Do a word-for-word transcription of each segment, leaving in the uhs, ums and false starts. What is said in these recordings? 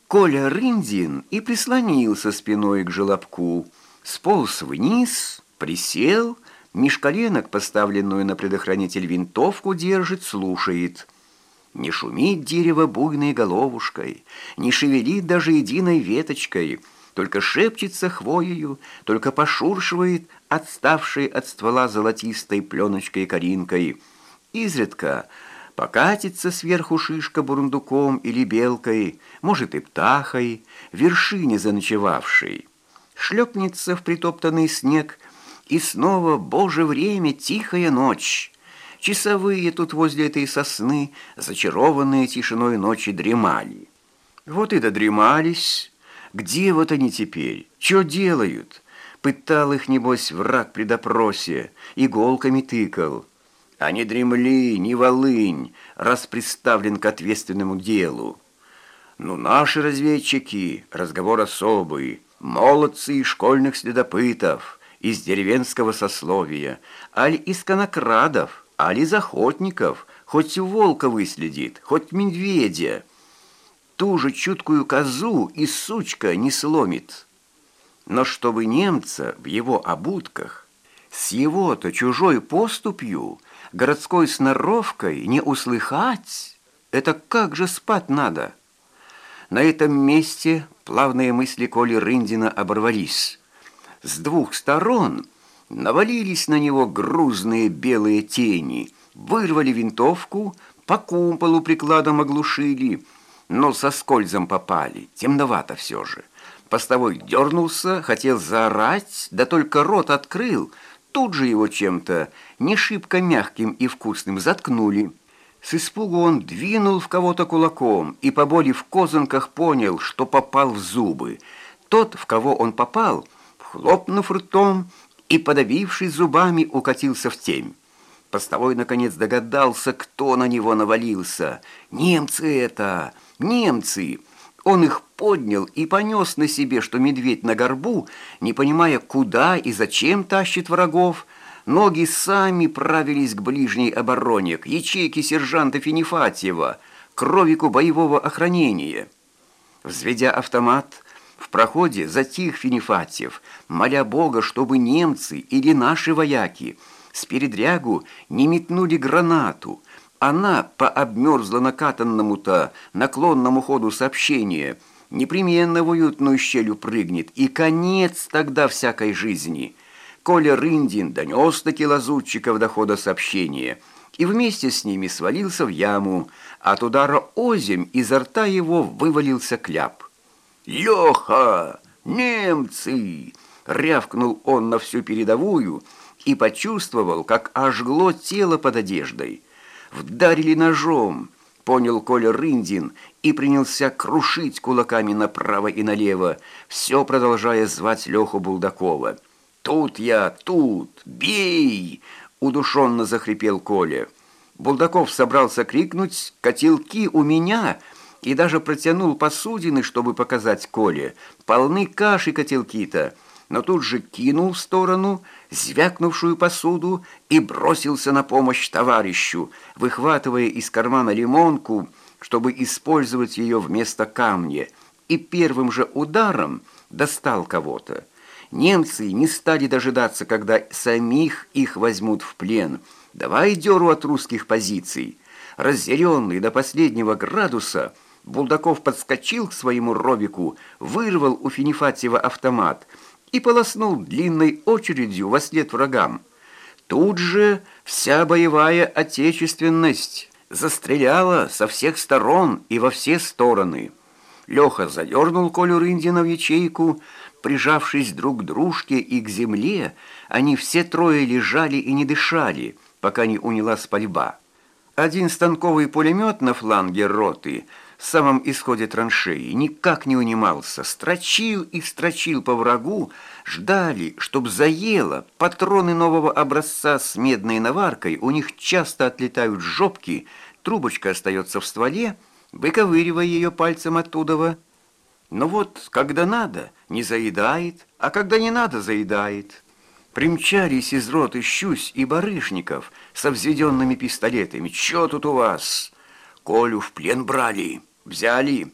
Коля Рындин и прислонился спиной к желобку, сполз вниз, присел, меж коленок поставленную на предохранитель винтовку держит, слушает. Не шумит дерево буйной головушкой, не шевелит даже единой веточкой, только шепчется хвоею, только пошуршивает отставшей от ствола золотистой пленочкой-коринкой. Изредка покатится сверху шишка бурундуком или белкой, может и птахой, в вершине заночевавшей. Шлепнется в притоптанный снег, и снова, боже время, тихая ночь. Часовые тут возле этой сосны, зачарованные тишиной ночи, дремали. Вот и додремались. Где вот они теперь? Что делают? Пытал их, небось, враг при допросе, иголками тыкал. А не дремли, не волынь, раз представлен к ответственному делу. Ну, наши разведчики, разговор особый, молодцы из школьных следопытов, из деревенского сословия, аль из конокрадов, аль из охотников, хоть волка выследит, хоть медведя. Ту же чуткую козу и сучка не сломит. Но чтобы немца в его обутках, с его-то чужой поступью, городской сноровкой не услыхать, это как же спать надо? На этом месте плавные мысли Коли Рындина оборвались. С двух сторон навалились на него грузные белые тени, вырвали винтовку, по кумполу прикладом оглушили, но со скользом попали, темновато все же. Постовой дернулся, хотел заорать, да только рот открыл, тут же его чем-то не шибко мягким и вкусным заткнули. С испугу он двинул в кого-то кулаком и по боли в козанках понял, что попал в зубы. Тот, в кого он попал, хлопнув ртом и, подавившись зубами, укатился в темь. Постовой, наконец, догадался, кто на него навалился. «Немцы это! Немцы!» Он их поднял и понес на себе, что медведь на горбу, не понимая, куда и зачем тащит врагов. Ноги сами правились к ближней обороне, к ячейке сержанта Финифатьева, к ровику боевого охранения. Взведя автомат, в проходе затих Финифатьев, моля Бога, чтобы немцы или наши вояки с передрягу не метнули гранату. Она по обмерзло накатанному-то наклонному ходу сообщения непременно в уютную щель прыгнет, и конец тогда всякой жизни. Коля Рындин донес-таки лазутчиков до хода сообщения и вместе с ними свалился в яму. От удара озимь изо рта его вывалился кляп. «Леха! Немцы!» — рявкнул он на всю передовую и почувствовал, как ожгло тело под одеждой. «Вдарили ножом», — понял Коля Рындин и принялся крушить кулаками направо и налево, все продолжая звать Леху Булдакова. «Тут я, тут! Бей!» — удушенно захрипел Коля. Булдаков собрался крикнуть «Котелки у меня!» и даже протянул посудины, чтобы показать Коле. Полны каши котелки-то, но тут же кинул в сторону звякнувшую посуду и бросился на помощь товарищу, выхватывая из кармана лимонку, чтобы использовать ее вместо камня, и первым же ударом достал кого-то. Немцы не стали дожидаться, когда самих их возьмут в плен. Давай дёру от русских позиций. Разъяренный до последнего градуса, Булдаков подскочил к своему ровику, вырвал у Финифатьева автомат и полоснул длинной очередью вослед врагам. Тут же вся боевая отечественность застреляла со всех сторон и во все стороны. Леха задернул Колю Рындина в ячейку. Прижавшись друг к дружке и к земле, они все трое лежали и не дышали, пока не унялась пальба. Один станковый пулемет на фланге роты в самом исходе траншеи никак не унимался, строчил и строчил по врагу, ждали, чтоб заело. Патроны нового образца с медной наваркой у них часто отлетают с жопки, трубочка остается в стволе, выковыривая ее пальцем оттуда. Но вот, когда надо, не заедает, а когда не надо, заедает. Примчались из роты Щусь и Барышников со взведенными пистолетами. «Чё тут у вас?» «Колю в плен брали. Взяли.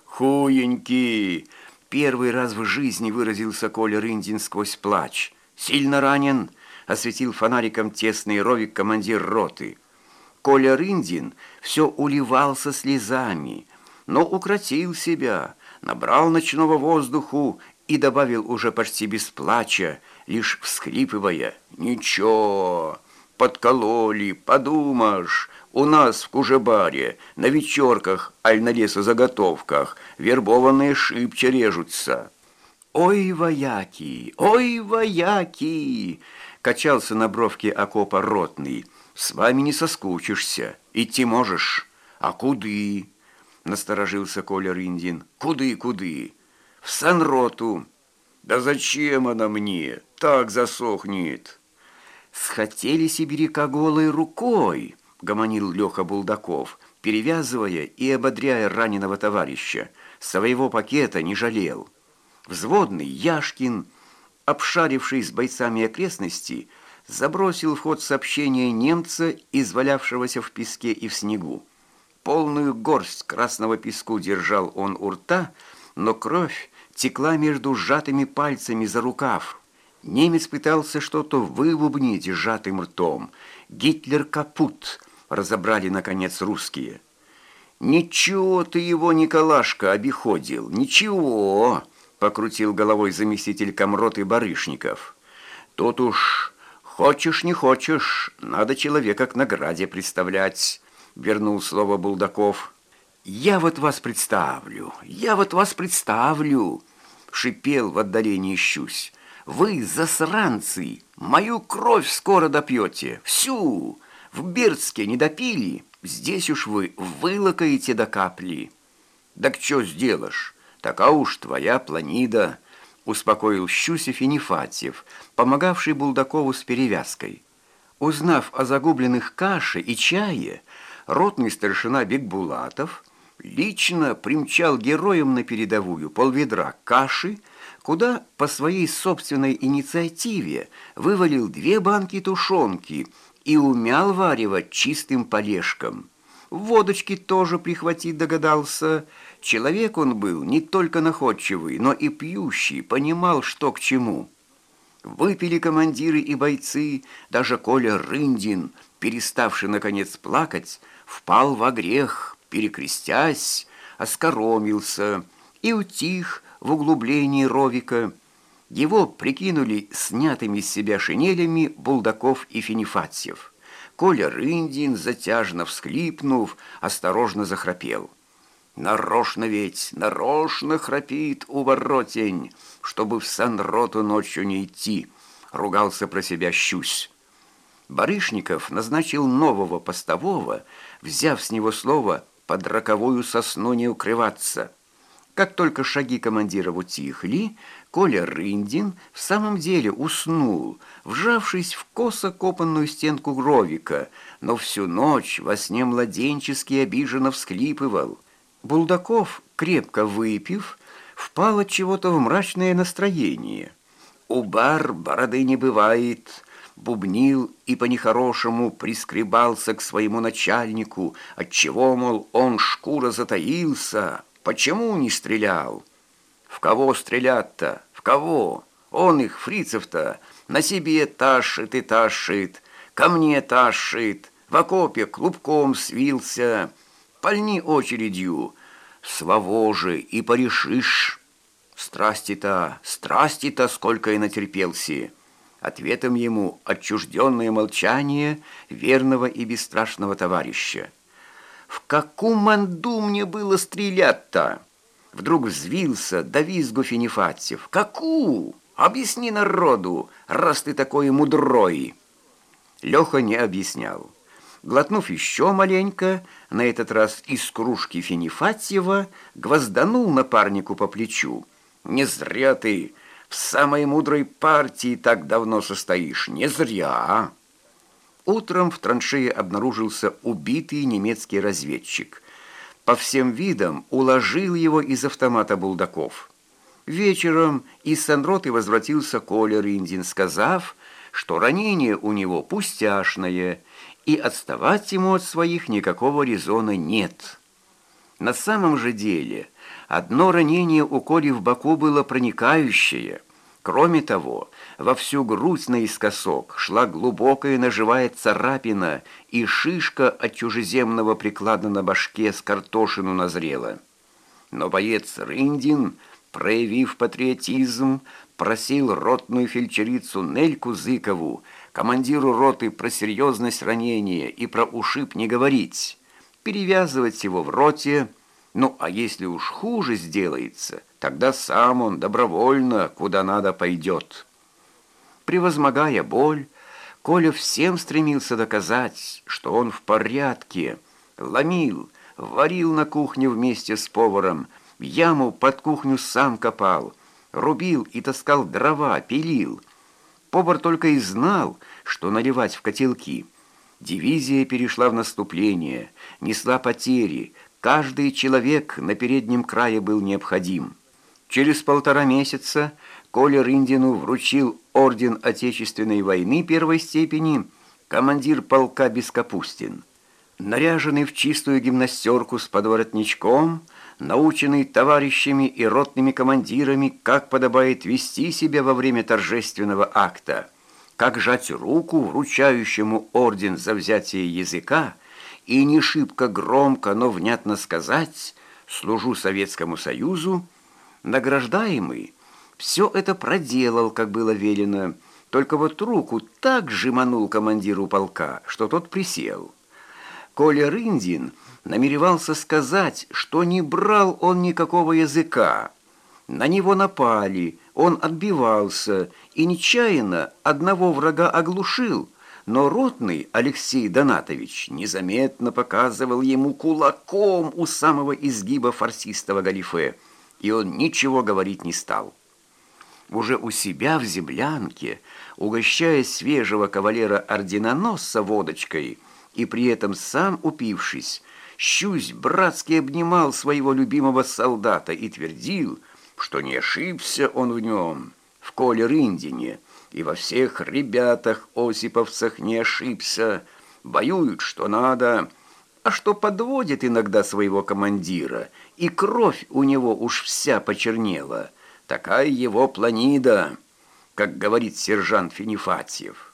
Хуенький!» Первый раз в жизни выразился Коля Рындин сквозь плач. «Сильно ранен?» — осветил фонариком тесный ровик командир роты. Коля Рындин все уливался слезами, но укротил себя, набрал ночного воздуху и добавил уже почти без плача, лишь всхлипывая: «Ничего, подкололи, подумаешь, у нас в Кужебаре на вечерках аль на лесозаготовках вербованные шибче режутся». «Ой, вояки, ой, вояки!» — качался на бровке окопа ротный. «С вами не соскучишься, идти можешь». «А куды?» — насторожился Коля Рындин. «Куды, куды?» «В санроту». «Да зачем она мне? Так засохнет». «Схотели сибиряка голой рукой», — гомонил Леха Булдаков, перевязывая и ободряя раненого товарища. Своего пакета не жалел. Взводный Яшкин, обшаривший с бойцами окрестности, забросил в ход сообщение немца, извалявшегося в песке и в снегу. Полную горсть красного песку держал он у рта, но кровь текла между сжатыми пальцами за рукав. Немец пытался что-то выбубнить сжатым ртом. «Гитлер капут!» — разобрали, наконец, русские. «Ничего ты его, Николашка, обиходил, ничего!» — покрутил головой заместитель комроты Барышников. «Тут уж хочешь не хочешь, надо человека к награде представлять», — вернул слово Булдаков. «Я вот вас представлю, я вот вас представлю», — шипел в отдалении Щусь. «Вы, засранцы, мою кровь скоро допьете, всю. В Бердске не допили, здесь уж вы вылакаете до капли». «Так что сделаешь? Така уж твоя планида», — успокоил Щусев и Нефатьев, помогавший Булдакову с перевязкой. Узнав о загубленных каше и чае, ротный старшина Бекбулатов лично примчал героям на передовую полведра каши, куда по своей собственной инициативе вывалил две банки тушенки и умял варево чистым полежком. Водочки тоже прихватить догадался. Человек он был не только находчивый, но и пьющий, понимал, что к чему. Выпили командиры и бойцы, даже Коля Рындин, переставший, наконец, плакать, впал во грех, перекрестясь, оскоромился и утих в углублении ровика. Его прикинули снятыми с себя шинелями Булдаков и Финифатьев. Коля Рындин, затяжно всхлипнув, осторожно захрапел. «Нарочно ведь, нарочно храпит уворотень, чтобы в санроту ночью не идти», — ругался про себя Щусь. Барышников назначил нового постового, взяв с него слово под роковую сосну не укрываться. Как только шаги командира утихли, Коля Рындин в самом деле уснул, вжавшись в косо копанную стенку ровика, но всю ночь во сне младенчески обиженно всхлипывал. Булдаков, крепко выпив, впал от чего-то в мрачное настроение. «У бар бороды не бывает», — бубнил и по-нехорошему прискребался к своему начальнику, отчего, мол, он шкура затаился. Почему не стрелял? В кого стрелять-то? В кого? Он их, фрицев-то, на себе тащит и тащит, ко мне тащит, в окопе клубком свился. Пальни очередью, свовоже и порешишь. Страсти-то, страсти-то, сколько и натерпелся. Ответом ему отчужденное молчание верного и бесстрашного товарища. «В какую манду мне было стрелять-то?» Вдруг взвился до визгу Финифатьев. «Какую? Объясни народу, раз ты такой мудрой!» Леха не объяснял. Глотнув еще маленько, на этот раз из кружки Финифатьева, гвозданул напарнику по плечу. «Не зря ты в самой мудрой партии так давно состоишь, не зря!» Утром в траншее обнаружился убитый немецкий разведчик. По всем видам уложил его из автомата Булдаков. Вечером из санроты возвратился Коля Рындин, сказав, что ранение у него пустяшное, и отставать ему от своих никакого резона нет. На самом же деле Одно ранение у Коли в боку было проникающее. Кроме того, во всю грудь наискосок шла глубокая ножевая царапина, и шишка от чужеземного приклада на башке с картошину назрела. Но боец Рындин, проявив патриотизм, просил ротную фельдшерицу Нельку Зыкову, командиру роты, про серьезность ранения и про ушиб не говорить, перевязывать его в роте. Ну, а если уж хуже сделается, тогда сам он добровольно куда надо пойдет. Превозмогая боль, Коля всем стремился доказать, что он в порядке, ломил, варил на кухне вместе с поваром, яму под кухню сам копал, рубил и таскал дрова, пилил. Повар только и знал, что наливать в котелки. Дивизия перешла в наступление, несла потери, каждый человек на переднем крае был необходим. Через полтора месяца Коля Рындину вручил орден Отечественной войны первой степени командир полка Бескапустин. Наряженный в чистую гимнастерку с подворотничком, наученный товарищами и ротными командирами, как подобает вести себя во время торжественного акта, как жать руку вручающему орден за взятие языка и не шибко громко, но внятно сказать «служу Советскому Союзу», награждаемый все это проделал, как было велено, только вот руку так сжиманул командиру полка, что тот присел. Коля Рындин намеревался сказать, что не брал он никакого языка. На него напали, он отбивался и нечаянно одного врага оглушил, но ротный Алексей Донатович незаметно показывал ему кулаком у самого изгиба фарсистого галифе, и он ничего говорить не стал. Уже у себя в землянке, угощая свежего кавалера-орденоносца водочкой и при этом сам упившись, Щусь братски обнимал своего любимого солдата и твердил, что не ошибся он в нем, в Коле Рындине, и во всех ребятах-осиповцах не ошибся, воюют что надо, а что подводит иногда своего командира, и кровь у него уж вся почернела. Такая его планида, как говорит сержант Финифатьев.